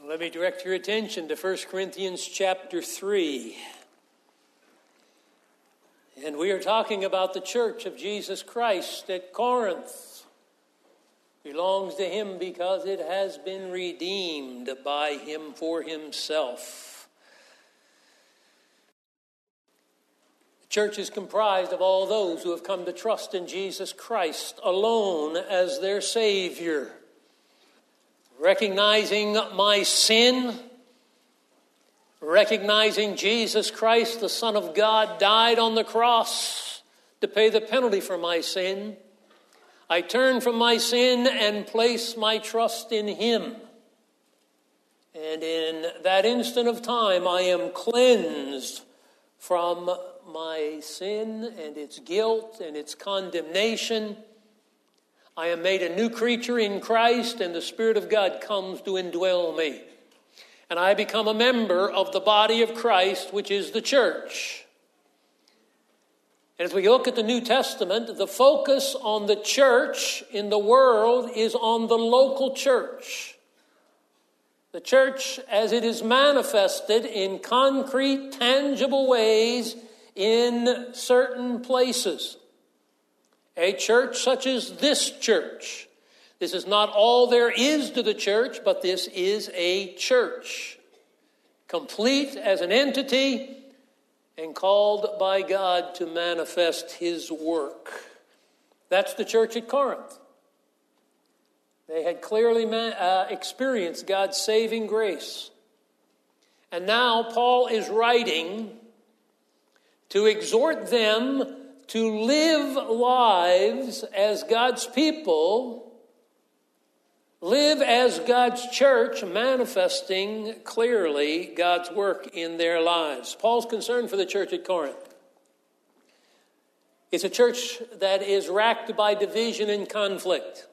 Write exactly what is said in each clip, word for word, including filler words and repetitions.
Let me direct your attention to First Corinthians chapter three. And we are talking about the church of Jesus Christ at Corinth. It belongs to him because it has been redeemed by him for himself. The church is comprised of all those who have come to trust in Jesus Christ alone as their Savior. Recognizing my sin, recognizing Jesus Christ, the Son of God, died on the cross to pay the penalty for my sin, I turn from my sin and place my trust in him. And in that instant of time, I am cleansed from my sin and its guilt and its condemnation. I am made a new creature in Christ, and the Spirit of God comes to indwell me. And I become a member of the body of Christ, which is the church. And as we look at the New Testament, the focus on the church in the world is on the local church. The church as it is manifested in concrete, tangible ways in certain places. A church such as this church. This is not all there is to the church, but this is a church. Complete as an entity and called by God to manifest his work. That's the church at Corinth. They had clearly uh, experienced God's saving grace. And now Paul is writing to exhort them to live lives as God's people, live as God's church, manifesting clearly God's work in their lives. Paul's concern for the church at Corinth. It's a church that is racked by division and conflict.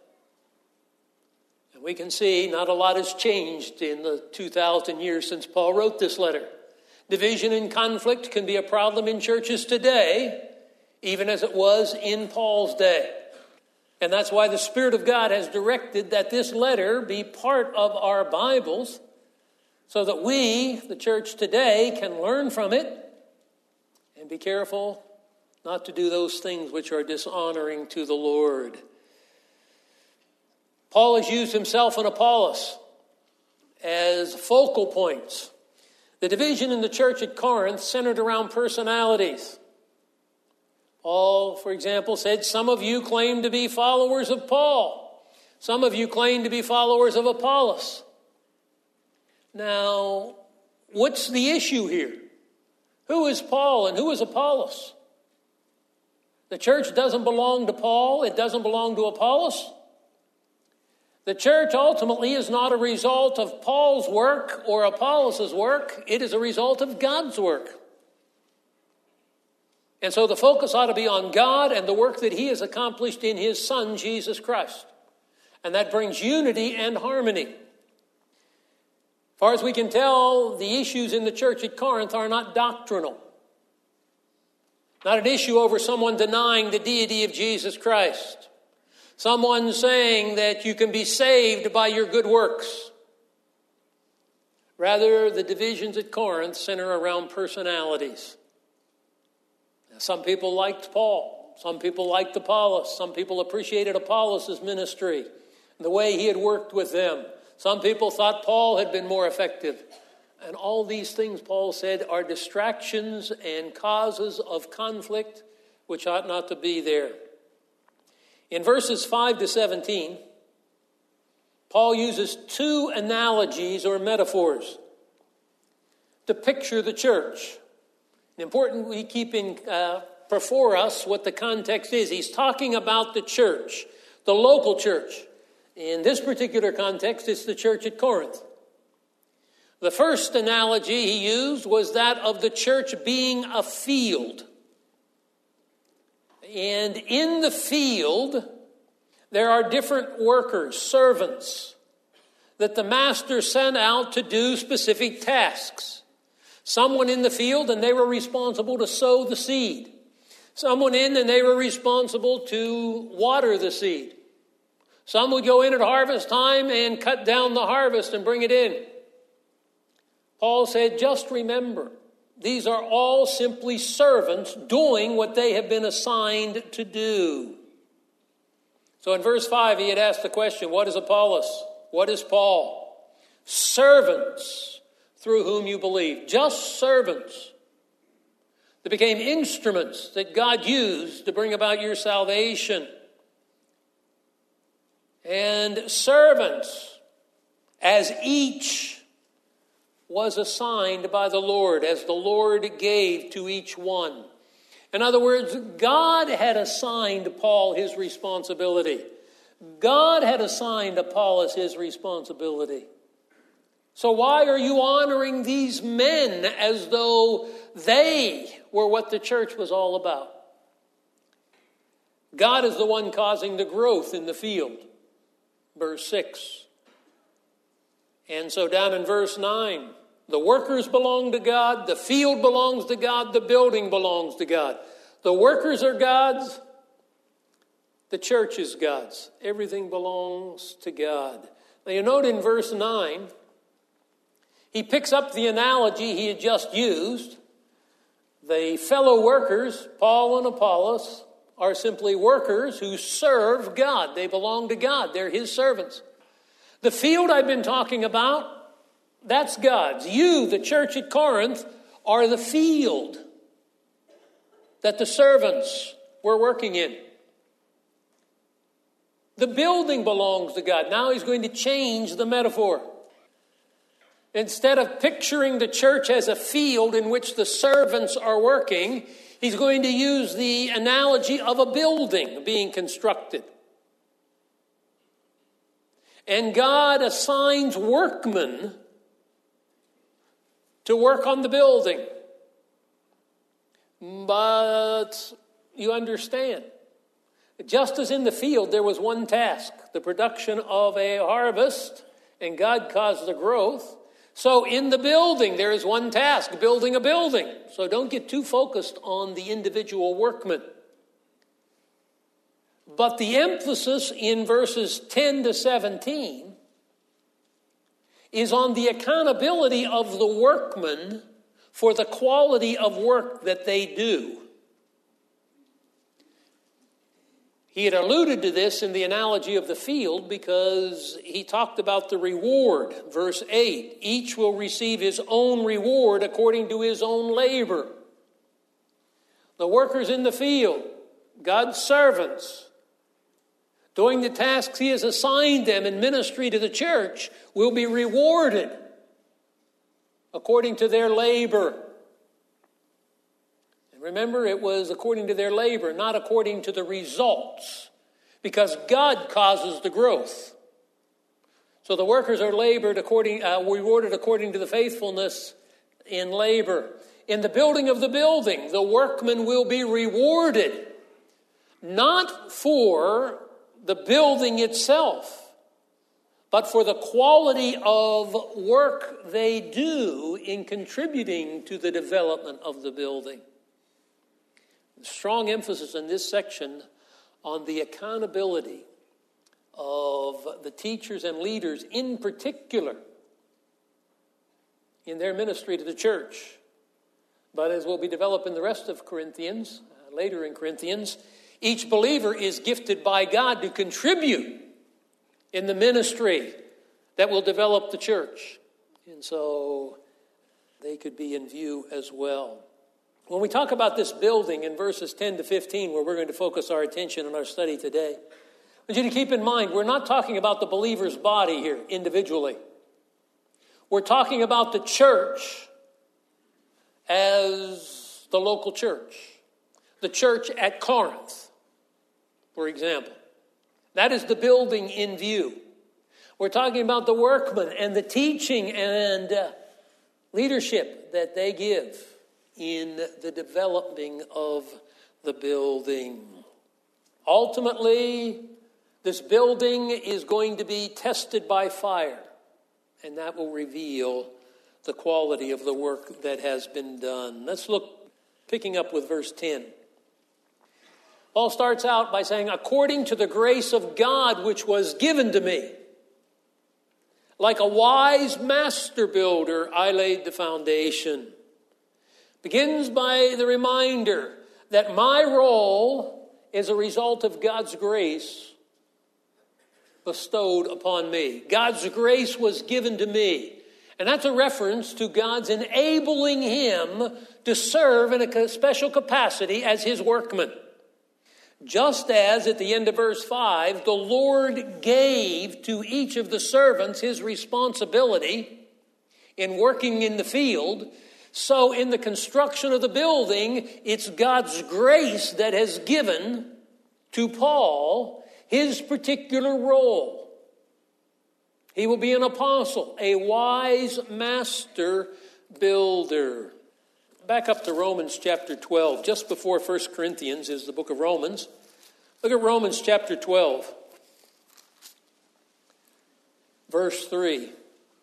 And we can see not a lot has changed in the two thousand years since Paul wrote this letter. Division and conflict can be a problem in churches today, even as it was in Paul's day. And that's why the Spirit of God has directed that this letter be part of our Bibles, so that we, the church today, can learn from it and be careful not to do those things which are dishonoring to the Lord. Paul has used himself and Apollos as focal points. The division in the church at Corinth centered around personalities. Paul, for example, said, some of you claim to be followers of Paul. Some of you claim to be followers of Apollos. Now, what's the issue here? Who is Paul and who is Apollos? The church doesn't belong to Paul. It doesn't belong to Apollos. The church ultimately is not a result of Paul's work or Apollos' work. It is a result of God's work. And so the focus ought to be on God and the work that he has accomplished in his Son, Jesus Christ. And that brings unity and harmony. As far as we can tell, the issues in the church at Corinth are not doctrinal. Not an issue over someone denying the deity of Jesus Christ. Someone saying that you can be saved by your good works. Rather, the divisions at Corinth center around personalities. Some people liked Paul. Some people liked Apollos. Some people appreciated Apollos' ministry and the way he had worked with them. Some people thought Paul had been more effective. And all these things, Paul said, are distractions and causes of conflict which ought not to be there. In verses five to seventeen, Paul uses two analogies or metaphors to picture the church. Important we keep in, uh, before us what the context is. He's talking about the church, the local church. In this particular context, it's the church at Corinth. The first analogy he used was that of the church being a field. And in the field, there are different workers, servants, that the master sent out to do specific tasks. Someone in the field, and they were responsible to sow the seed. Someone in, and they were responsible to water the seed. Some would go in at harvest time and cut down the harvest and bring it in. Paul said, just remember, these are all simply servants doing what they have been assigned to do. So in verse five, he had asked the question, what is Apollos? What is Paul? Servants through whom you believe. Just servants that became instruments that God used to bring about your salvation. And servants, as each was assigned by the Lord, as the Lord gave to each one. In other words, God had assigned Paul his responsibility. God had assigned Apollos his responsibility. So why are you honoring these men as though they were what the church was all about? God is the one causing the growth in the field. Verse six. And so down in verse nine, the workers belong to God, the field belongs to God, the building belongs to God. The workers are God's, the church is God's. Everything belongs to God. Now you note in verse nine, he picks up the analogy he had just used. The fellow workers, Paul and Apollos, are simply workers who serve God. They belong to God. They're his servants. The field I've been talking about, that's God's. You, the church at Corinth, are the field that the servants were working in. The building belongs to God. Now he's going to change the metaphor. Instead of picturing the church as a field in which the servants are working, he's going to use the analogy of a building being constructed. And God assigns workmen to work on the building. But you understand, just as in the field there was one task, the production of a harvest, and God caused the growth, so in the building there is one task, building a building. So don't get too focused on the individual workman. But the emphasis in verses ten to seventeen is on the accountability of the workmen for the quality of work that they do. He had alluded to this in the analogy of the field because he talked about the reward. Verse eight, each will receive his own reward according to his own labor. The workers in the field, God's servants, doing the tasks he has assigned them in ministry to the church, will be rewarded according to their labor. And remember, it was according to their labor, not according to the results, because God causes the growth. So the workers are labored according, uh, rewarded according to the faithfulness in labor. In the building of the building, the workman will be rewarded, not for the building itself, but for the quality of work they do in contributing to the development of the building. Strong emphasis in this section on the accountability of the teachers and leaders, in particular, in their ministry to the church. But as will be developed in the rest of Corinthians, uh, later in Corinthians, each believer is gifted by God to contribute in the ministry that will develop the church. And so they could be in view as well. When we talk about this building in verses ten to fifteen, where we're going to focus our attention in our study today, I want you to keep in mind, we're not talking about the believer's body here individually. We're talking about the church as the local church. The church at Corinth, for example. That is the building in view. We're talking about the workmen and the teaching and uh, leadership that they give in the developing of the building. Ultimately, this building is going to be tested by fire, and that will reveal the quality of the work that has been done. Let's look, picking up with verse ten. Paul starts out by saying, according to the grace of God which was given to me. Like a wise master builder, I laid the foundation. Begins by the reminder that my role is a result of God's grace bestowed upon me. God's grace was given to me. And that's a reference to God's enabling him to serve in a special capacity as his workman. Just as at the end of verse five, the Lord gave to each of the servants his responsibility in working in the field, so in the construction of the building, it's God's grace that has given to Paul his particular role. He will be an apostle, a wise master builder. Back up to Romans chapter twelve. Just before First Corinthians is the book of Romans. Look at Romans chapter twelve, verse three.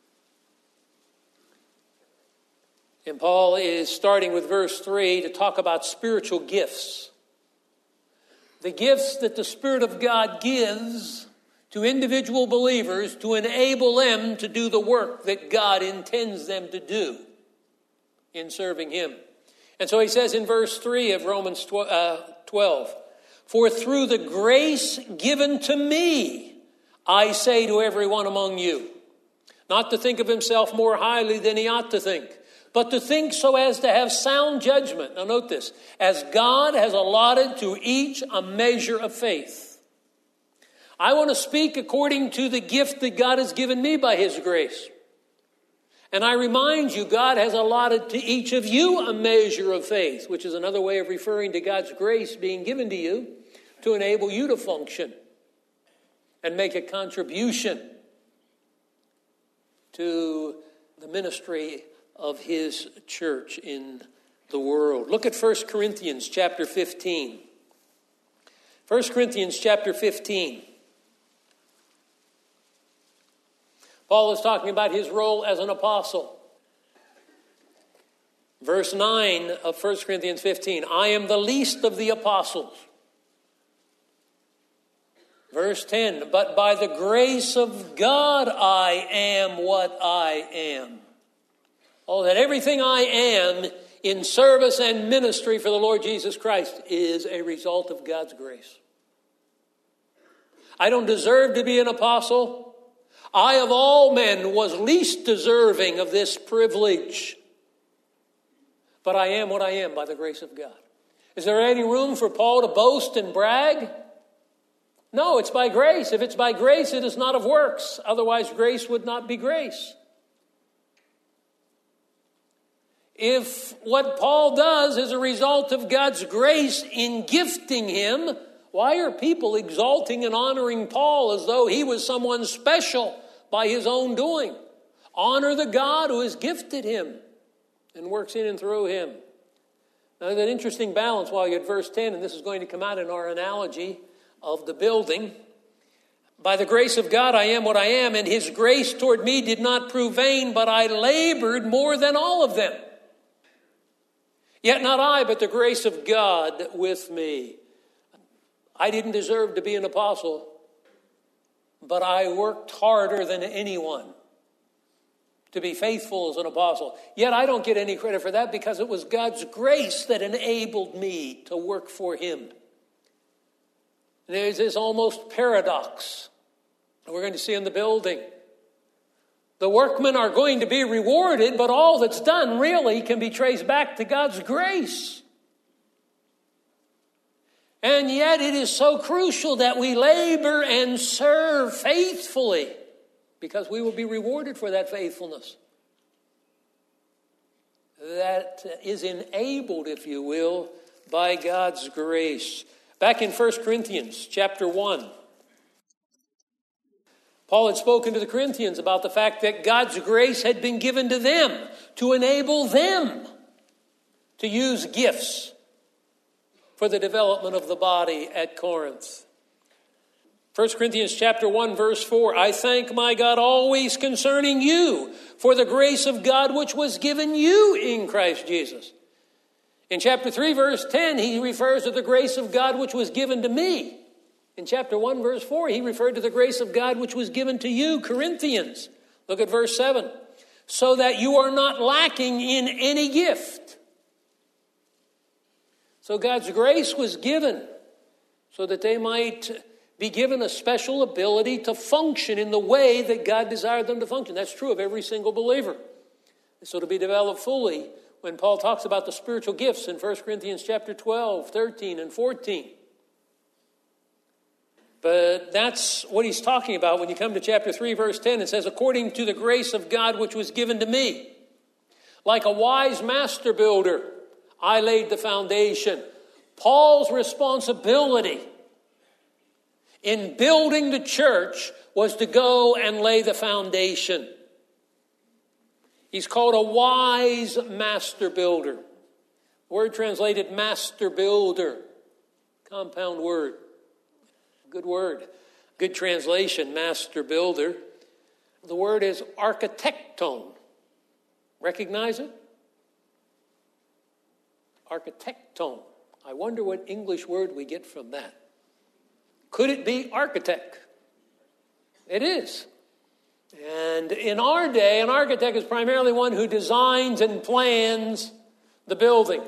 And Paul is starting with verse three to talk about spiritual gifts. The gifts that the Spirit of God gives to individual believers to enable them to do the work that God intends them to do in serving him. And so he says in verse three of Romans twelve, for through the grace given to me, I say to everyone among you, not to think of himself more highly than he ought to think, but to think so as to have sound judgment. Now note this, as God has allotted to each a measure of faith. I want to speak according to the gift that God has given me by his grace. And I remind you, God has allotted to each of you a measure of faith, which is another way of referring to God's grace being given to you to enable you to function and make a contribution to the ministry of his church in the world. Look at First Corinthians chapter fifteen. First Corinthians chapter fifteen. Paul is talking about his role as an apostle. Verse nine of First Corinthians fifteen. I am the least of the apostles. Verse ten. But by the grace of God I am what I am. Oh, that everything I am in service and ministry for the Lord Jesus Christ is a result of God's grace. I don't deserve to be an apostle. I, of all men, was least deserving of this privilege. But I am what I am by the grace of God. Is there any room for Paul to boast and brag? No, it's by grace. If it's by grace, it is not of works. Otherwise, grace would not be grace. If what Paul does is a result of God's grace in gifting him, why are people exalting and honoring Paul as though he was someone special by his own doing? Honor the God who has gifted him and works in and through him. Now, there's an interesting balance while you're at verse ten, and this is going to come out in our analogy of the building. By the grace of God I am what I am, and his grace toward me did not prove vain, but I labored more than all of them. Yet not I, but the grace of God with me. I didn't deserve to be an apostle, but I worked harder than anyone to be faithful as an apostle. Yet I don't get any credit for that because it was God's grace that enabled me to work for him. There's this almost paradox we're going to see in the building. The workmen are going to be rewarded, but all that's done really can be traced back to God's grace. And yet it is so crucial that we labor and serve faithfully because we will be rewarded for that faithfulness. That is enabled, if you will, by God's grace. Back in First Corinthians chapter one. Paul had spoken to the Corinthians about the fact that God's grace had been given to them to enable them to use gifts for the development of the body at Corinth. First Corinthians chapter one, verse four, I thank my God always concerning you for the grace of God which was given you in Christ Jesus. In chapter three, verse ten, he refers to the grace of God which was given to me. In chapter one, verse four, he referred to the grace of God which was given to you, Corinthians. Look at verse seven. So that you are not lacking in any gift. So God's grace was given so that they might be given a special ability to function in the way that God desired them to function. That's true of every single believer. So to be developed fully when Paul talks about the spiritual gifts in First Corinthians chapter twelve, thirteen, and fourteen. But that's what he's talking about when you come to chapter three, verse ten. It says, according to the grace of God which was given to me, like a wise master builder, I laid the foundation. Paul's responsibility in building the church was to go and lay the foundation. He's called a wise master builder. Word translated master builder. Compound word. Good word. Good translation, master builder. The word is architecton. Recognize it? Architecton. I wonder what English word we get from that. Could it be architect? It is. And in our day, an architect is primarily one who designs and plans the building.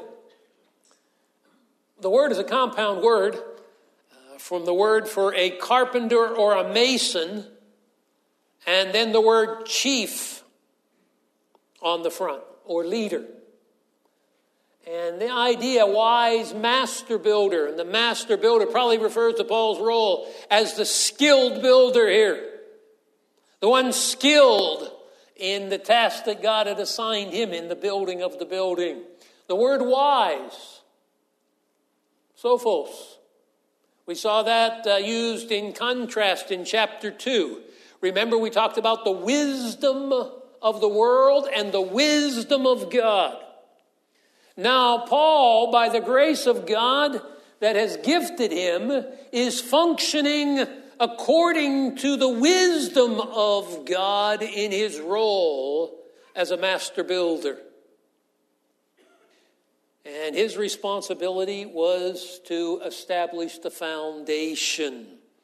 The word is a compound word uh, from the word for a carpenter or a mason, and then the word chief on the front, or leader. And the idea, wise master builder, and the master builder probably refers to Paul's role as the skilled builder here. The one skilled in the task that God had assigned him in the building of the building. The word wise, sophos. We saw that uh, used in contrast in chapter two. Remember we talked about the wisdom of the world and the wisdom of God. Now Paul, by the grace of God that has gifted him, is functioning according to the wisdom of God in his role as a master builder. And his responsibility was to establish the foundation.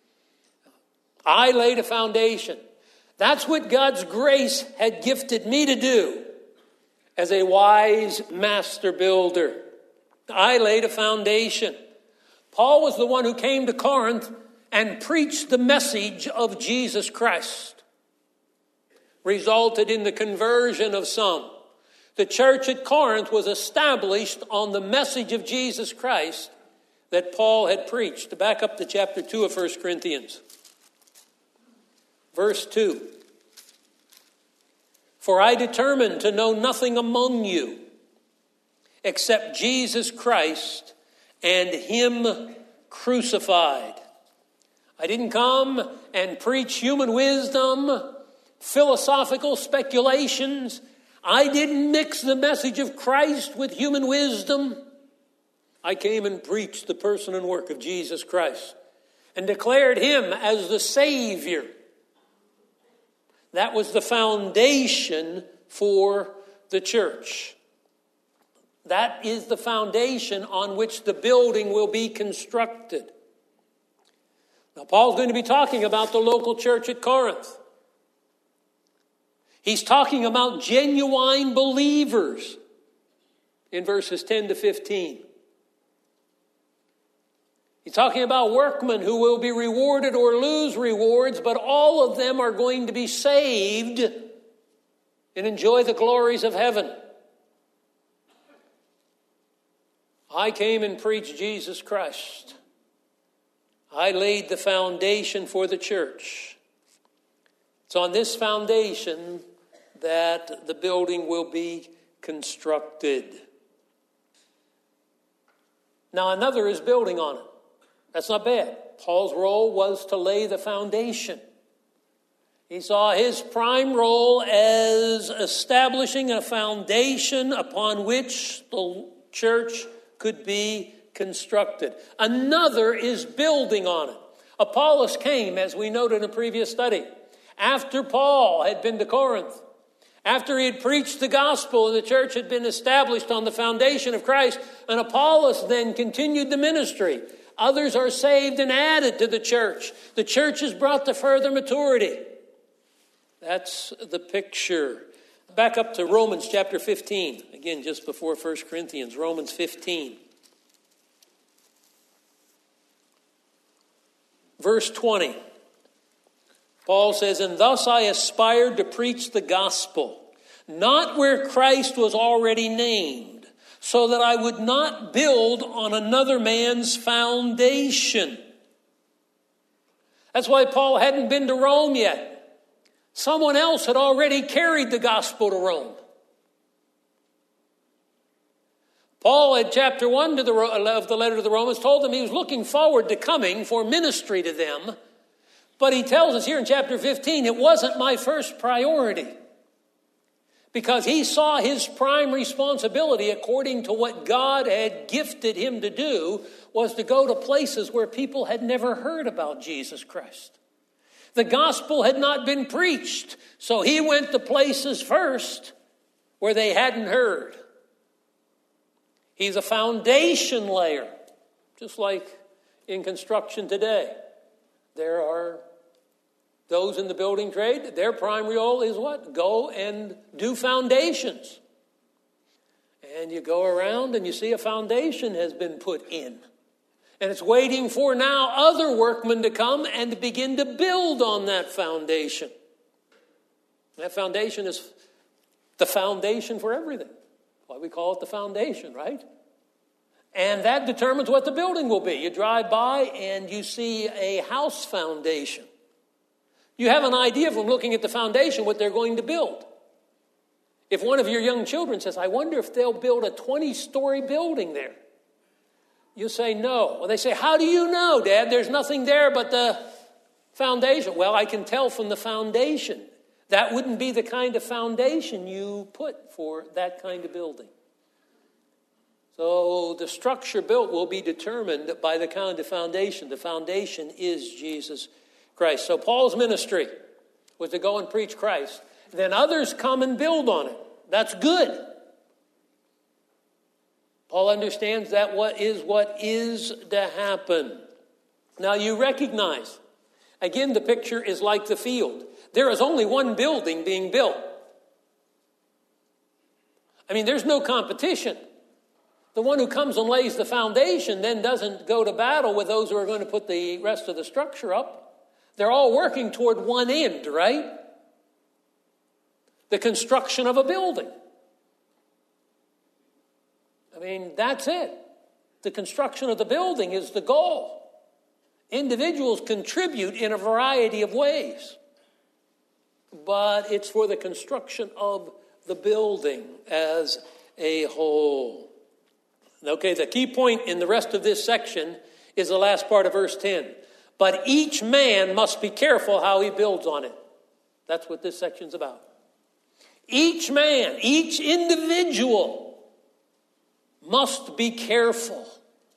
I laid a foundation. That's what God's grace had gifted me to do as a wise master builder. I laid a foundation. Paul was the one who came to Corinth and preached the message of Jesus Christ. Resulted in the conversion of some. The church at Corinth was established on the message of Jesus Christ that Paul had preached. To back up to chapter two of First Corinthians. Verse two. For I determined to know nothing among you except Jesus Christ and him crucified. I didn't come and preach human wisdom, philosophical speculations. I didn't mix the message of Christ with human wisdom. I came and preached the person and work of Jesus Christ and declared him as the Savior. That was the foundation for the church. That is the foundation on which the building will be constructed. Now, Paul's going to be talking about the local church at Corinth. He's talking about genuine believers in verses ten to fifteen. He's talking about workmen who will be rewarded or lose rewards, but all of them are going to be saved and enjoy the glories of heaven. I came and preached Jesus Christ. I laid the foundation for the church. It's on this foundation that the building will be constructed. Now another is building on it. That's not bad. Paul's role was to lay the foundation. He saw his prime role as establishing a foundation upon which the church could be constructed. Another is building on it. Apollos came, as we noted in a previous study, after Paul had been to Corinth, after he had preached the gospel and the church had been established on the foundation of Christ, and Apollos then continued the ministry. Others are saved and added to the church. The church is brought to further maturity. That's the picture. Back up to Romans chapter fifteen. Again, just before First Corinthians, Romans fifteen. Verse twenty. Paul says, "And thus I aspired to preach the gospel, not where Christ was already named, so that I would not build on another man's foundation." That's why Paul hadn't been to Rome yet. Someone else had already carried the gospel to Rome. Paul, in chapter one to the, of the letter to the Romans, told them he was looking forward to coming for ministry to them. But he tells us here in chapter fifteen, it wasn't my first priority. Because he saw his prime responsibility, according to what God had gifted him to do, was to go to places where people had never heard about Jesus Christ. The gospel had not been preached, so he went to places first where they hadn't heard. He's a foundation layer, just like in construction today. There are those in the building trade, their prime role is what? Go and do foundations. And you go around and you see a foundation has been put in. And it's waiting for now other workmen to come and to begin to build on that foundation. That foundation is the foundation for everything. Why we call it the foundation, right? And that determines what the building will be. You drive by and you see a house foundation. You have an idea from looking at the foundation what they're going to build. If one of your young children says, "I wonder if they'll build a twenty-story building there," you say no. Well, they say, "How do you know, Dad? There's nothing there but the foundation." Well, I can tell from the foundation. That wouldn't be the kind of foundation you put for that kind of building. So the structure built will be determined by the kind of foundation. The foundation is Jesus Christ. So Paul's ministry was to go and preach Christ. Then others come and build on it. That's good. Paul understands that what is what is to happen. Now you recognize, again, the picture is like the field. There is only one building being built. I mean, there's no competition. The one who comes and lays the foundation then doesn't go to battle with those who are going to put the rest of the structure up. They're all working toward one end, right? The construction of a building. I mean, that's it. The construction of the building is the goal. Individuals contribute in a variety of ways. But it's for the construction of the building as a whole. Okay, the key point in the rest of this section is the last part of verse ten. But each man must be careful how he builds on it. That's what this section's about. Each man, each individual must be careful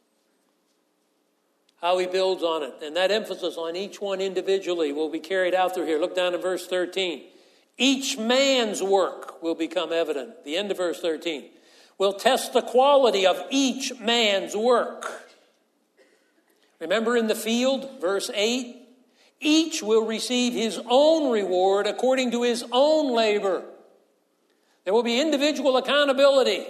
how he builds on it. And that emphasis on each one individually will be carried out through here. Look down to verse thirteen. Each man's work will become evident. The end of verse thirteen. We'll test the quality of each man's work. Remember in the field, verse eight, each will receive his own reward according to his own labor. There will be individual accountability.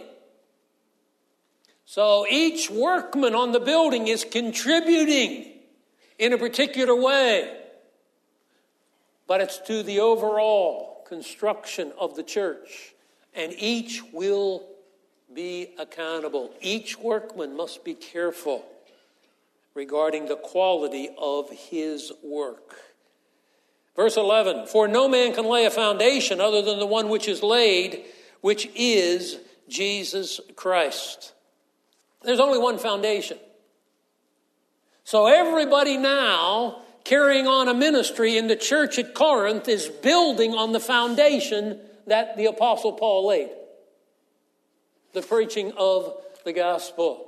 So each workman on the building is contributing in a particular way. But it's to the overall construction of the church. And each will be accountable. Each workman must be careful regarding the quality of his work. Verse eleven, for no man can lay a foundation other than the one which is laid, which is Jesus Christ. There's only one foundation. So everybody now carrying on a ministry in the church at Corinth is building on the foundation that the Apostle Paul laid. The preaching of the gospel.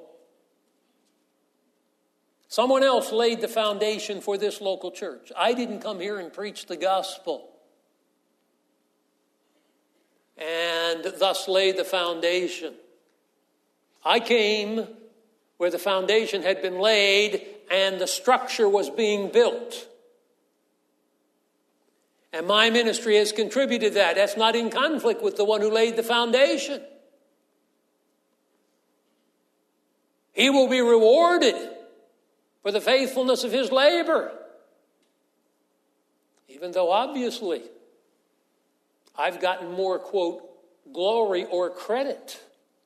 Someone else laid the foundation for this local church. I didn't come here and preach the gospel and thus lay the foundation. I came where the foundation had been laid and the structure was being built. And my ministry has contributed to that. That's not in conflict with the one who laid the foundation. He will be rewarded for the faithfulness of his labor. Even though obviously I've gotten more, quote, glory or credit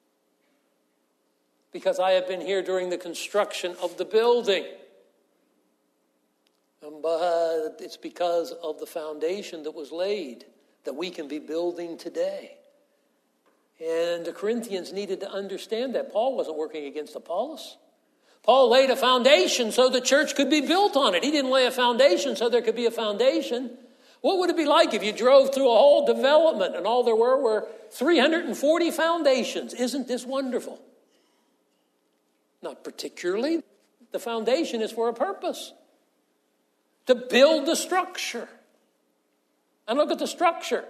because I have been here during the construction of the building. But it's because of the foundation that was laid that we can be building today. And the Corinthians needed to understand that. Paul wasn't working against Apollos. Paul laid a foundation so the church could be built on it. He didn't lay a foundation so there could be a foundation. What would it be like if you drove through a whole development and all there were were three hundred forty foundations? Isn't this wonderful? Not particularly. The foundation is for a purpose. To build the structure. And look at the structure.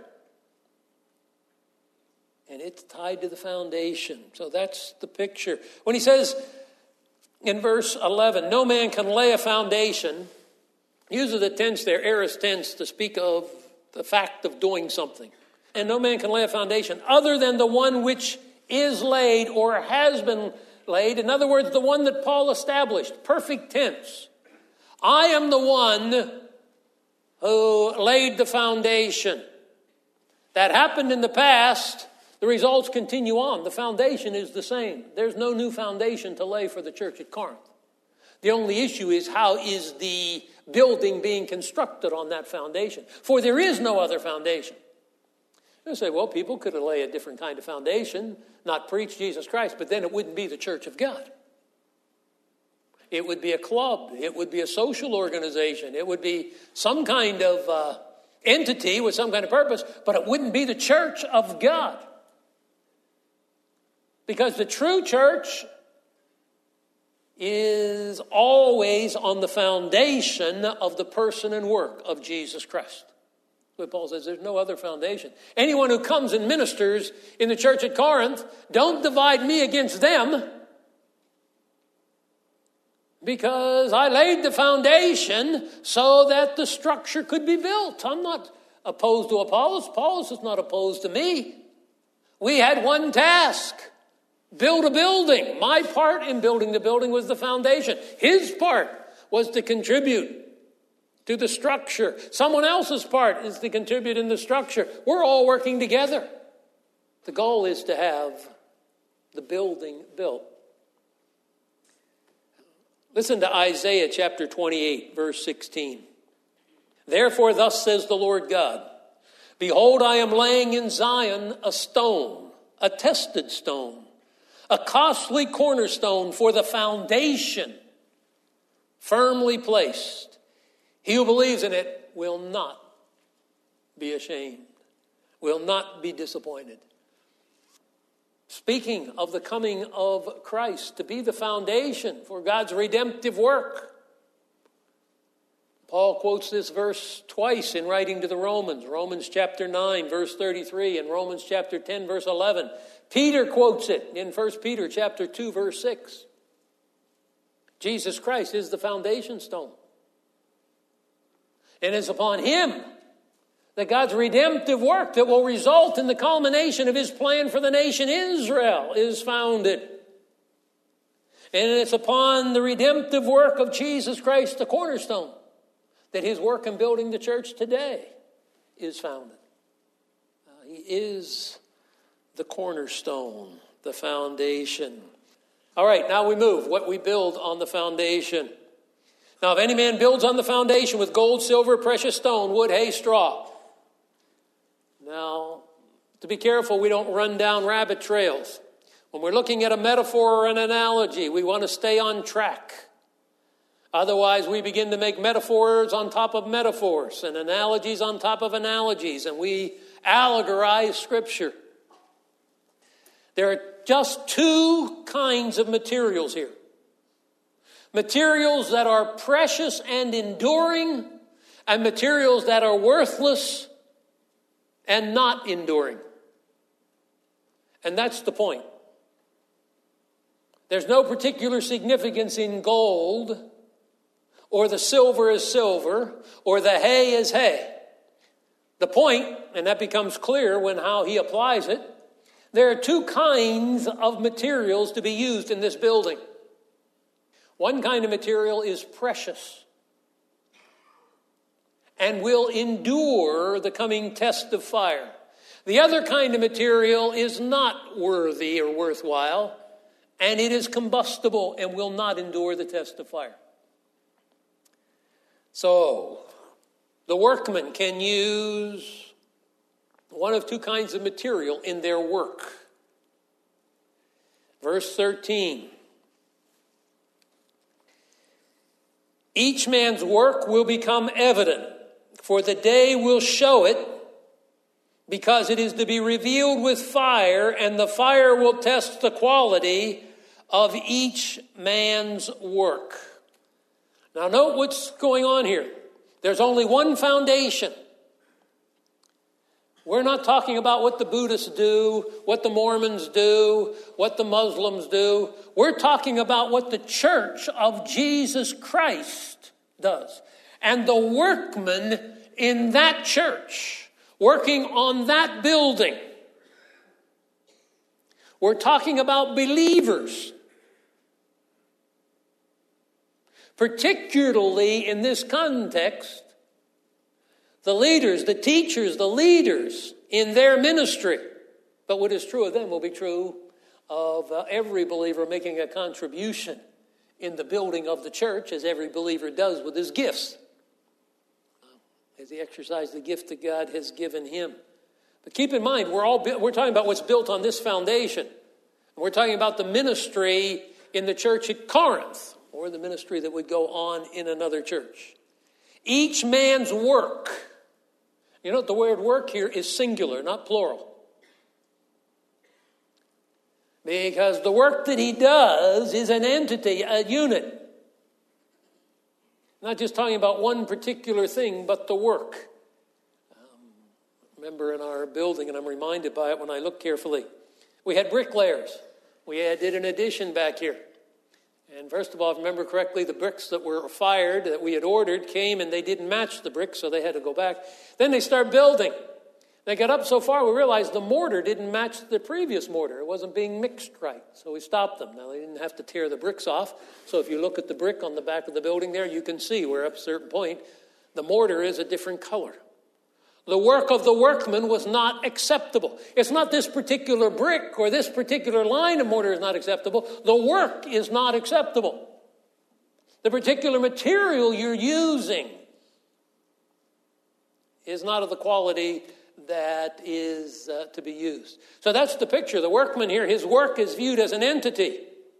And it's tied to the foundation. So that's the picture. When he says in verse eleven, no man can lay a foundation, he uses the tense there, aorist tense, to speak of the fact of doing something. And no man can lay a foundation other than the one which is laid or has been laid. In other words, the one that Paul established. Perfect tense. I am the one who laid the foundation. That happened in the past. The results continue on. The foundation is the same. There's no new foundation to lay for the church at Corinth. The only issue is how is the building being constructed on that foundation. For there is no other foundation. You say, well, people could lay a different kind of foundation, not preach Jesus Christ, but then it wouldn't be the church of God. It would be a club. It would be a social organization. It would be some kind of uh, entity with some kind of purpose, but it wouldn't be the church of God. Because the true church is always on the foundation of the person and work of Jesus Christ. But Paul says there's no other foundation. Anyone who comes and ministers in the church at Corinth, don't divide me against them. Because I laid the foundation so that the structure could be built. I'm not opposed to Apollos. Apollos is not opposed to me. We had one task. Build a building. My part in building the building was the foundation. His part was to contribute to the structure. Someone else's part is to contribute in the structure. We're all working together. The goal is to have the building built. Listen to Isaiah chapter twenty-eight, verse sixteen. Therefore, thus says the Lord God, behold, I am laying in Zion a stone, a tested stone, a costly cornerstone for the foundation, firmly placed. He who believes in it will not be ashamed, will not be disappointed. Speaking of the coming of Christ to be the foundation for God's redemptive work. Paul quotes this verse twice in writing to the Romans. Romans chapter nine, verse thirty-three, and Romans chapter ten, verse eleven. Peter quotes it in First Peter chapter two, verse six. Jesus Christ is the foundation stone. And it's upon him that God's redemptive work that will result in the culmination of his plan for the nation Israel is founded. And it's upon the redemptive work of Jesus Christ, the cornerstone, that his work in building the church today is founded. Uh, he is the cornerstone, the foundation. All right, now we move. What we build on the foundation. Now, if any man builds on the foundation with gold, silver, precious stone, wood, hay, straw. Now, to be careful, we don't run down rabbit trails. When we're looking at a metaphor or an analogy, we want to stay on track. Otherwise, we begin to make metaphors on top of metaphors and analogies on top of analogies, and we allegorize Scripture. There are just two kinds of materials here. Materials that are precious and enduring, and materials that are worthless and not enduring. And that's the point. There's no particular significance in gold, or the silver is silver, or the hay is hay. The point, and that becomes clear when how he applies it, there are two kinds of materials to be used in this building. One kind of material is precious and will endure the coming test of fire. The other kind of material is not worthy or worthwhile, and it is combustible and will not endure the test of fire. So, the workman can use one of two kinds of material in their work. Verse thirteen. Each man's work will become evident, for the day will show it, because it is to be revealed with fire, and the fire will test the quality of each man's work. Now note what's going on here. There's only one foundation. We're not talking about what the Buddhists do, what the Mormons do, what the Muslims do. We're talking about what the Church of Jesus Christ does. And the workmen in that church, working on that building. We're talking about believers. Particularly in this context, the leaders, the teachers, the leaders in their ministry. But what is true of them will be true of uh, every believer making a contribution in the building of the church, as every believer does with his gifts, as he exercises the gift that God has given him. But keep in mind, we're all we're talking about what's built on this foundation. We're talking about the ministry in the church at Corinth, or the ministry that would go on in another church. Each man's work. You know, the word work here is singular, not plural. Because the work that he does is an entity, a unit. Not just talking about one particular thing, but the work. Um, remember in our building, and I'm reminded by it when I look carefully, we had bricklayers. We had, did an addition back here. And first of all, if I remember correctly, the bricks that were fired, that we had ordered, came and they didn't match the bricks, so they had to go back. Then they started building. They got up so far, we realized the mortar didn't match the previous mortar. It wasn't being mixed right, so we stopped them. Now, they didn't have to tear the bricks off, so if you look at the brick on the back of the building there, you can see where up to a certain point, the mortar is a different color. The work of the workman was not acceptable. It's not this particular brick or this particular line of mortar is not acceptable. The work is not acceptable. The particular material you're using is not of the quality that is uh, to be used. So that's the picture. The workman here, his work is viewed as an entity.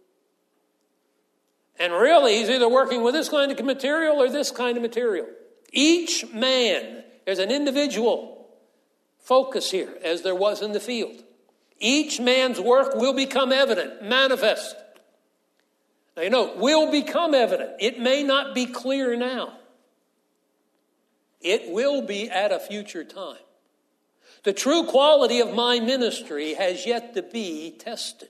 And really, he's either working with this kind of material or this kind of material. Each man, there's an individual focus here, as there was in the field. Each man's work will become evident, manifest. Now, you know, will become evident. It may not be clear now. It will be at a future time. The true quality of my ministry has yet to be tested.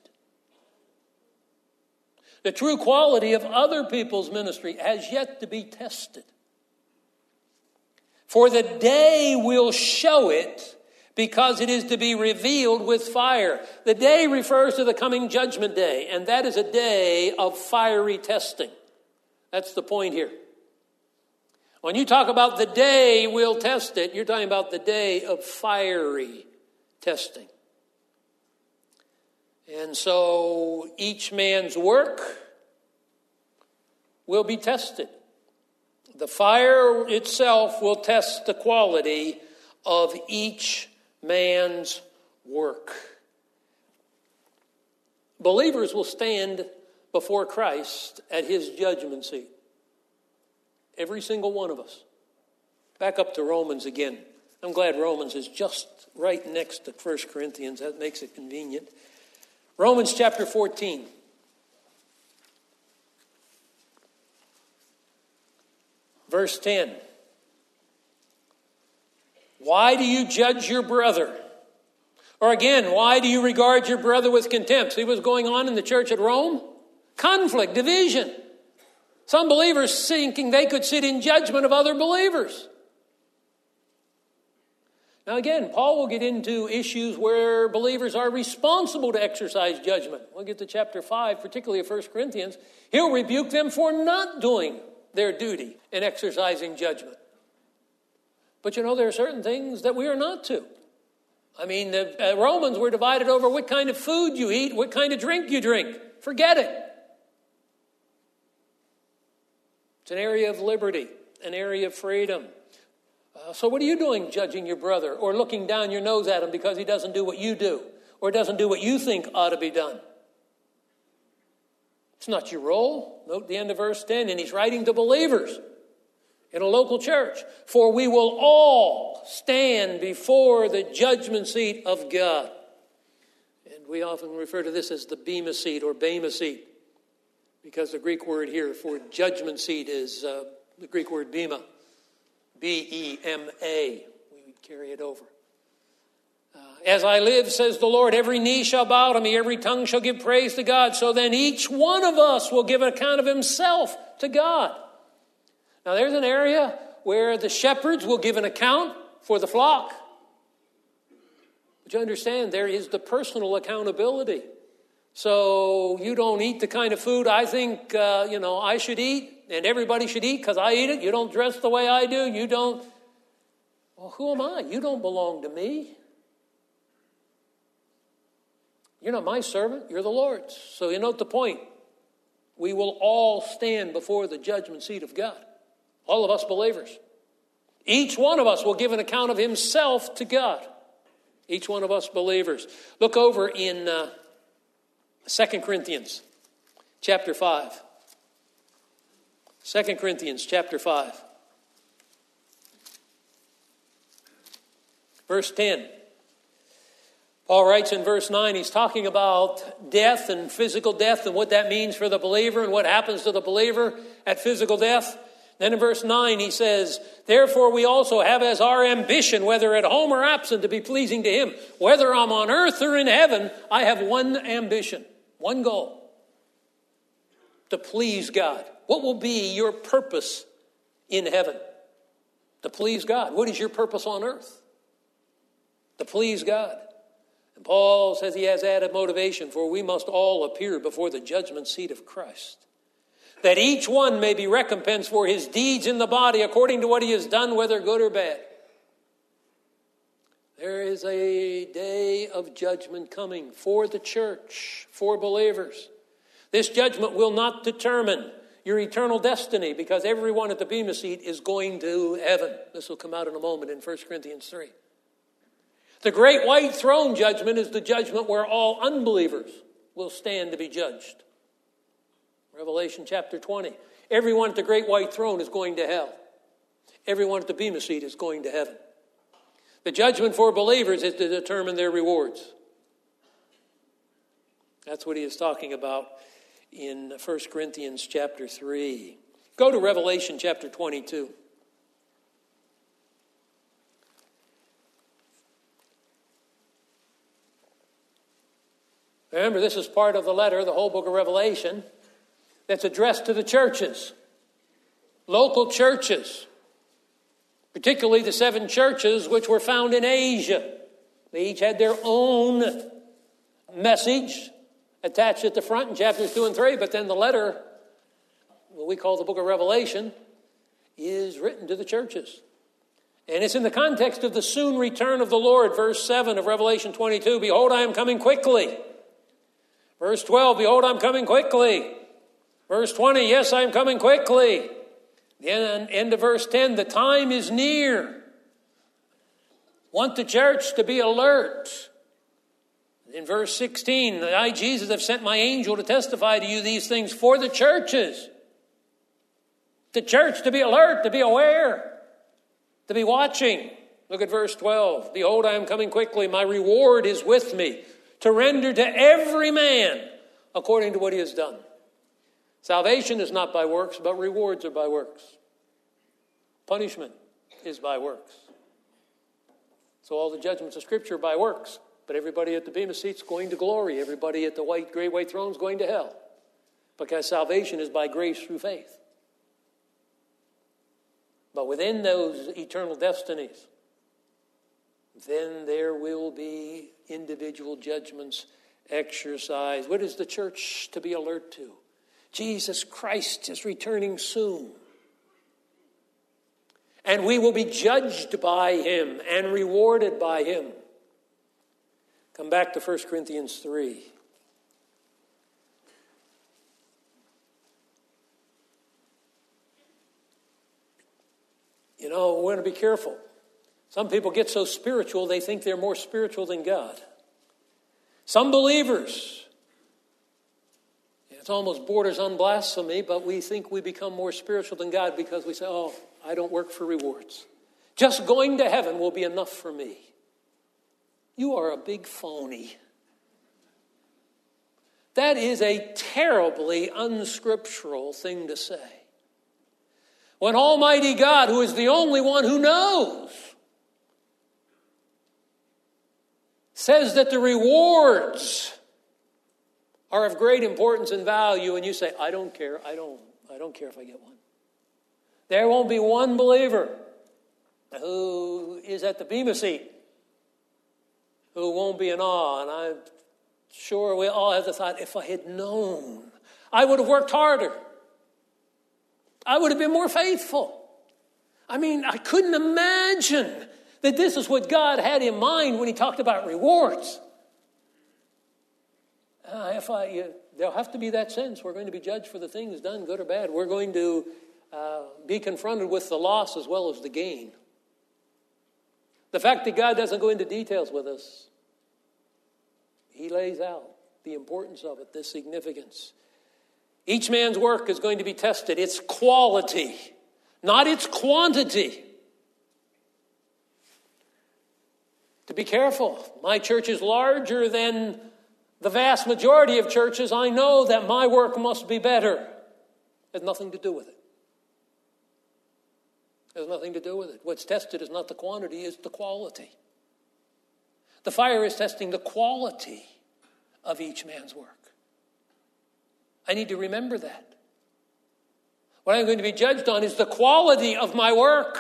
The true quality of other people's ministry has yet to be tested. For the day will show it, because it is to be revealed with fire. The day refers to the coming judgment day, and that is a day of fiery testing. That's the point here. When you talk about the day we'll test it, you're talking about the day of fiery testing. And so each man's work will be tested. The fire itself will test the quality of each man's work. Believers will stand before Christ at his judgment seat. Every single one of us. Back up to Romans again. I'm glad Romans is just right next to First Corinthians. That makes it convenient. Romans chapter fourteen. Verse ten. Why do you judge your brother? Or again, why do you regard your brother with contempt? See what's going on in the church at Rome? Conflict, division. Some believers thinking they could sit in judgment of other believers. Now again, Paul will get into issues where believers are responsible to exercise judgment. We'll get to chapter five, particularly of First Corinthians. He'll rebuke them for not doing their duty in exercising judgment. But you know, there are certain things that we are not to. I mean, the uh, Romans were divided over what kind of food you eat, what kind of drink you drink. Forget it. It's an area of liberty, an area of freedom. Uh, so what are you doing judging your brother or looking down your nose at him because he doesn't do what you do or doesn't do what you think ought to be done? It's not your role. Note the end of verse ten, and he's writing to believers in a local church. For we will all stand before the judgment seat of God. And we often refer to this as the bema seat or bema seat, because the Greek word here for judgment seat is uh, the Greek word bema. B E M A. We would carry it over. Uh, As I live, says the Lord, every knee shall bow to me, every tongue shall give praise to God. So then each one of us will give an account of himself to God. Now there's an area where the shepherds will give an account for the flock. But you understand, there is the personal accountability. So you don't eat the kind of food I think, uh, you know, I should eat. And everybody should eat because I eat it. You don't dress the way I do. You don't. Well, who am I? You don't belong to me. You're not my servant. You're the Lord's. So you note the point. We will all stand before the judgment seat of God. All of us believers. Each one of us will give an account of himself to God. Each one of us believers. Look over in uh, Second Corinthians chapter five. Second Corinthians chapter five. Verse ten. Paul writes in verse nine, he's talking about death and physical death and what that means for the believer and what happens to the believer at physical death. Then in verse nine he says, therefore we also have as our ambition, whether at home or absent, to be pleasing to him. Whether I'm on earth or in heaven, I have one ambition, one goal. To please God. What will be your purpose in heaven? To please God. What is your purpose on earth? To please God. And Paul says he has added motivation, for we must all appear before the judgment seat of Christ, that each one may be recompensed for his deeds in the body according to what he has done, whether good or bad. There is a day of judgment coming for the church, for believers. This judgment will not determine your eternal destiny, because everyone at the bema seat is going to heaven. This will come out in a moment in First Corinthians three. The great white throne judgment is the judgment where all unbelievers will stand to be judged. Revelation chapter twenty. Everyone at the great white throne is going to hell. Everyone at the bema seat is going to heaven. The judgment for believers is to determine their rewards. That's what he is talking about in First Corinthians chapter three. Go to Revelation chapter twenty-two. Remember, this is part of the letter, the whole book of Revelation, that's addressed to the churches, local churches, particularly the seven churches which were found in Asia. They each had their own message attached at the front in chapters two and three, but then the letter, what we call the book of Revelation, is written to the churches. And it's in the context of the soon return of the Lord. Verse seven of Revelation twenty-two, behold, I am coming quickly. Verse twelve, behold, I'm coming quickly. Verse twenty, yes, I'm coming quickly. The end of verse ten, the time is near. Want the church to be alert. In verse sixteen, I, Jesus, have sent my angel to testify to you these things for the churches. The church to be alert, to be aware, to be watching. Look at verse twelve. Behold, I am coming quickly. My reward is with me, to render to every man according to what he has done. Salvation is not by works, but rewards are by works. Punishment is by works. So all the judgments of Scripture are by works. But everybody at the bema seat is going to glory. Everybody at the white, great white throne is going to hell. Because salvation is by grace through faith. But within those eternal destinies, then there will be individual judgments exercised. What is the church to be alert to? Jesus Christ is returning soon. And we will be judged by him and rewarded by him. Come back to First Corinthians three. You know, we're going to be careful. Some people get so spiritual, they think they're more spiritual than God. Some believers, it almost borders on blasphemy, but we think we become more spiritual than God because we say, oh, I don't work for rewards. Just going to heaven will be enough for me. You are a big phony. That is a terribly unscriptural thing to say. When Almighty God, who is the only one who knows, says that the rewards are of great importance and value, and you say, I don't care, I don't, I don't care if I get one. There won't be one believer who is at the Bema seat who won't be in awe. And I'm sure we all have the thought, if I had known, I would have worked harder. I would have been more faithful. I mean, I couldn't imagine that this is what God had in mind when he talked about rewards. Uh, if I, uh, there'll have to be that sense. We're going to be judged for the things done, good or bad. We're going to uh, be confronted with the loss as well as the gain. The fact that God doesn't go into details with us, he lays out the importance of it, the significance. Each man's work is going to be tested. Its quality, not its quantity. To be careful. My church is larger than the vast majority of churches. I know that my work must be better. It has nothing to do with it. It has nothing to do with it. What's tested is not the quantity, it's the quality. The fire is testing the quality of each man's work. I need to remember that. What I'm going to be judged on is the quality of my work.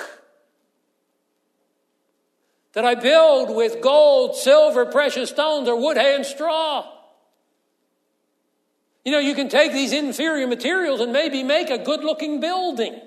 That I build with gold, silver, precious stones, or wood, hay, and straw. You know, you can take these inferior materials and maybe make a good-looking building.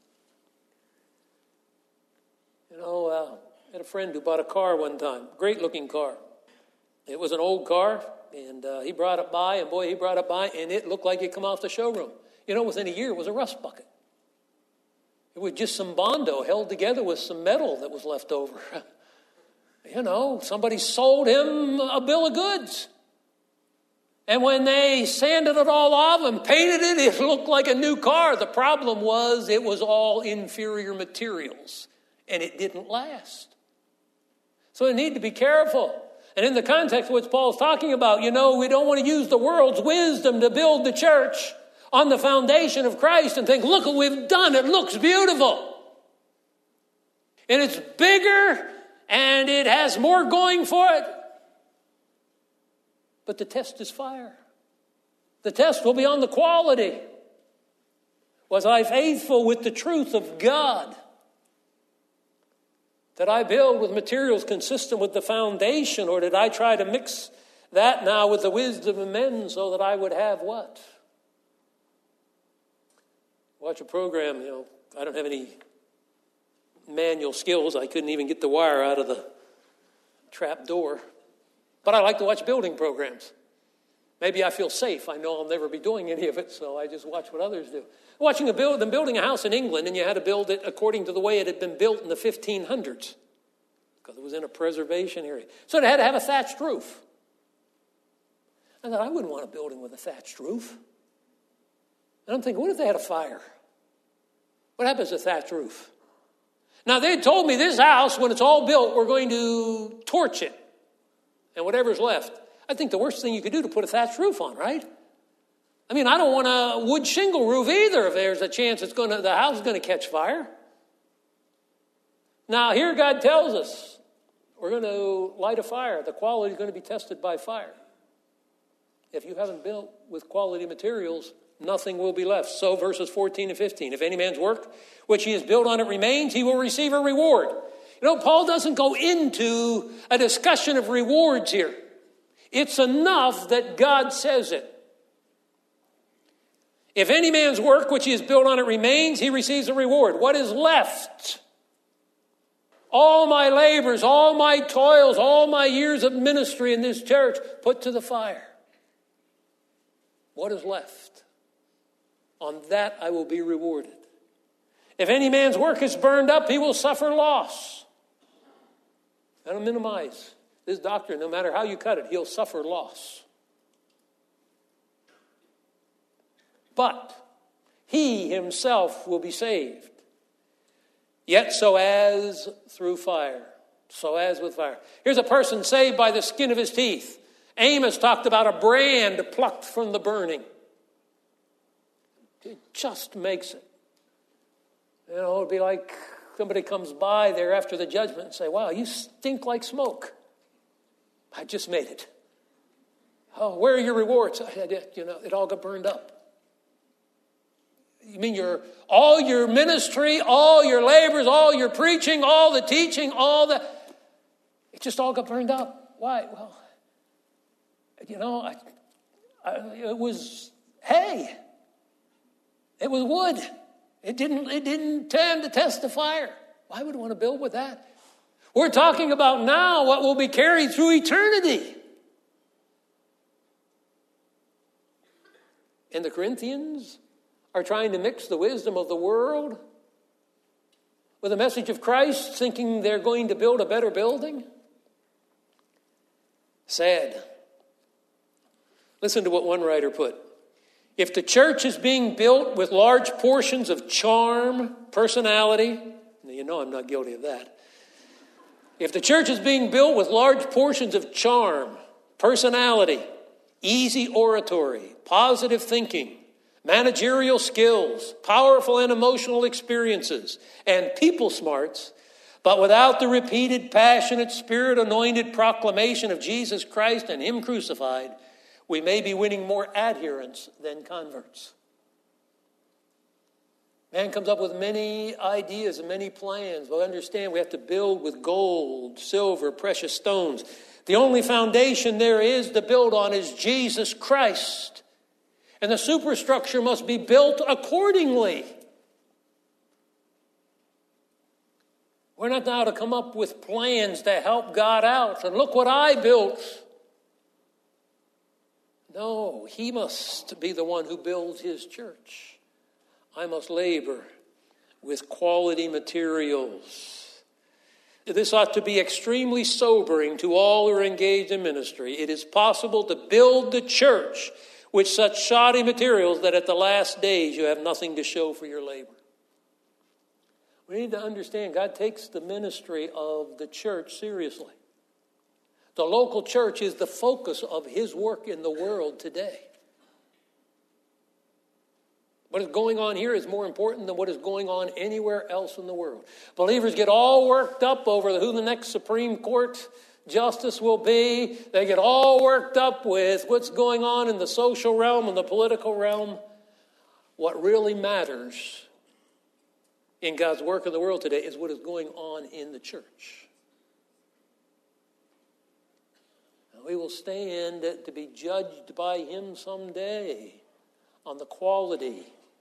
You know, uh, I had a friend who bought a car one time, great-looking car. It was an old car, and uh, he brought it by, and boy, he brought it by, and it looked like it come off the showroom. You know, within a year, it was a rust bucket. It was just some Bondo held together with some metal that was left over. You know, somebody sold him a bill of goods. And when they sanded it all off and painted it, it looked like a new car. The problem was it was all inferior materials, and it didn't last. So we need to be careful. And in the context of what Paul's talking about, you know, we don't want to use the world's wisdom to build the church on the foundation of Christ and think, look what we've done. It looks beautiful. And it's bigger and it has more going for it. But the test is fire. The test will be on the quality. Was I faithful with the truth of God? Did I build with materials consistent with the foundation, or did I try to mix that now with the wisdom of men so that I would have what? Watch a program, you know, I don't have any manual skills. I couldn't even get the wire out of the trap door. But I like to watch building programs. Maybe I feel safe. I know I'll never be doing any of it, so I just watch what others do. Watching a build, them building a house in England, and you had to build it according to the way it had been built in the fifteen hundreds, because it was in a preservation area. So it had to have a thatched roof. I thought, I wouldn't want a building with a thatched roof. And I'm thinking, what if they had a fire? What happens to a thatched roof? Now, they told me this house, when it's all built, we're going to torch it. And whatever's left. I think the worst thing you could do to put a thatched roof on, right? I mean, I don't want a wood shingle roof either if there's a chance it's going to, the house is going to catch fire. Now, here God tells us we're going to light a fire. The quality is going to be tested by fire. If you haven't built with quality materials, nothing will be left. So verses fourteen and fifteen. If any man's work which he has built on it remains, he will receive a reward. You know, Paul doesn't go into a discussion of rewards here. It's enough that God says it. If any man's work which he has built on it remains, he receives a reward. What is left? All my labors, all my toils, all my years of ministry in this church put to the fire. What is left? On that I will be rewarded. If any man's work is burned up, he will suffer loss. I don't minimize this doctrine. No matter how you cut it, he'll suffer loss. But he himself will be saved. Yet so as through fire. So as with fire. Here's a person saved by the skin of his teeth. Amos talked about a brand plucked from the burning. It just makes it. You know, it'd be like somebody comes by there after the judgment and say, wow, you stink like smoke. I just made it. Oh, where are your rewards? I had it, you know, it all got burned up. You mean your all your ministry, all your labors, all your preaching, all the teaching, all the... It just all got burned up. Why? Well, you know, I, I, it was hay. It was wood. It didn't, it didn't tend to test the fire. Why would I want to build with that? We're talking about now what will be carried through eternity. And the Corinthians are trying to mix the wisdom of the world with the message of Christ, thinking they're going to build a better building. Sad. Listen to what one writer put. If the church is being built with large portions of charm, personality, you know I'm not guilty of that. If the church is being built with large portions of charm, personality, easy oratory, positive thinking, managerial skills, powerful and emotional experiences, and people smarts, but without the repeated, passionate, spirit-anointed proclamation of Jesus Christ and Him crucified, we may be winning more adherents than converts. Man comes up with many ideas and many plans, but understand we have to build with gold, silver, precious stones. The only foundation there is to build on is Jesus Christ. And the superstructure must be built accordingly. We're not now to come up with plans to help God out. And look what I built. No, He must be the one who builds His church. I must labor with quality materials. This ought to be extremely sobering to all who are engaged in ministry. It is possible to build the church with such shoddy materials that at the last days you have nothing to show for your labor. We need to understand God takes the ministry of the church seriously. The local church is the focus of His work in the world today. What is going on here is more important than what is going on anywhere else in the world. Believers get all worked up over who the next Supreme Court justice will be. They get all worked up with what's going on in the social realm and the political realm. What really matters in God's work in the world today is what is going on in the church. We will stand to be judged by Him someday on the quality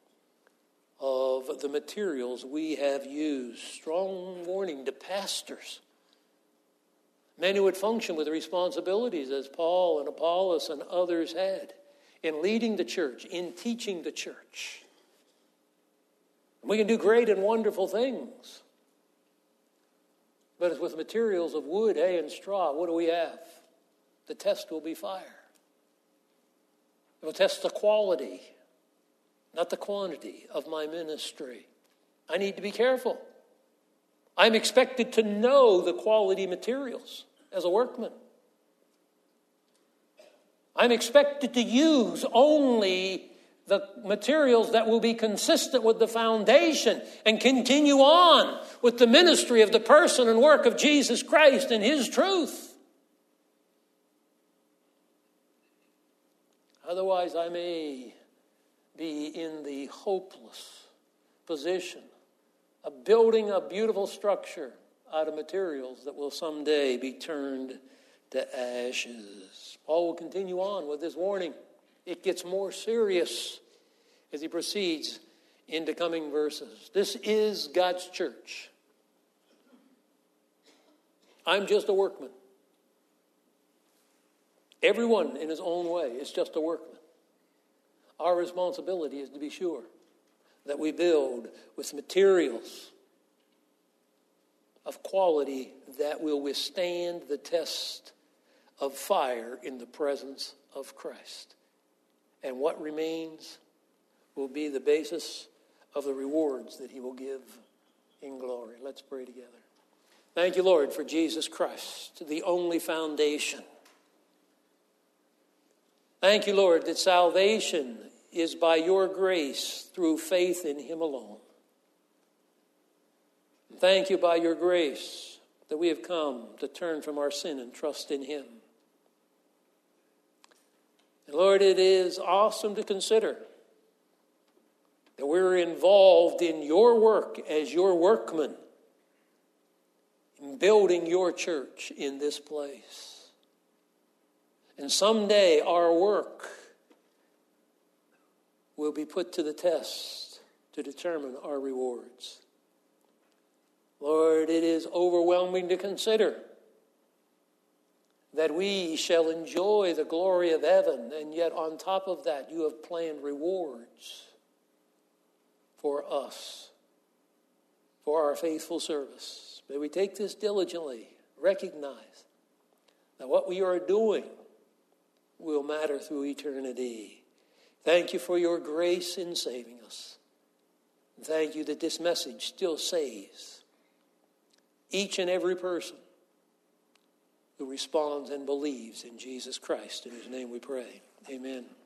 of the materials we have used. Strong warning to pastors. Men who would function with responsibilities as Paul and Apollos and others had in leading the church, in teaching the church. We can do great and wonderful things. But it's with materials of wood, hay, and straw. What do we have? The test will be fire. It will test the quality, not the quantity of my ministry. I need to be careful. I'm expected to know the quality materials as a workman. I'm expected to use only the materials that will be consistent with the foundation and continue on with the ministry of the person and work of Jesus Christ and His truth. Otherwise, I may be in the hopeless position of building a beautiful structure, out of materials that will someday be turned to ashes. Paul will continue on with this warning. It gets more serious as he proceeds into coming verses. This is God's church. I'm just a workman. Everyone in his own way is just a workman. Our responsibility is to be sure that we build with materials of quality that will withstand the test of fire in the presence of Christ. And what remains will be the basis of the rewards that he will give in glory. Let's pray together. Thank you, Lord, for Jesus Christ, the only foundation. Thank you, Lord, that salvation is by your grace through faith in him alone. Thank you by your grace that we have come to turn from our sin and trust in him. And Lord, it is awesome to consider that we're involved in your work as your workmen in building your church in this place. And someday our work will be put to the test to determine our rewards. Lord, it is overwhelming to consider that we shall enjoy the glory of heaven, and yet on top of that you have planned rewards for us, for our faithful service. May we take this diligently, recognize that what we are doing will matter through eternity. Thank you for your grace in saving us. Thank you that this message still saves each and every person who responds and believes in Jesus Christ. In his name we pray. Amen.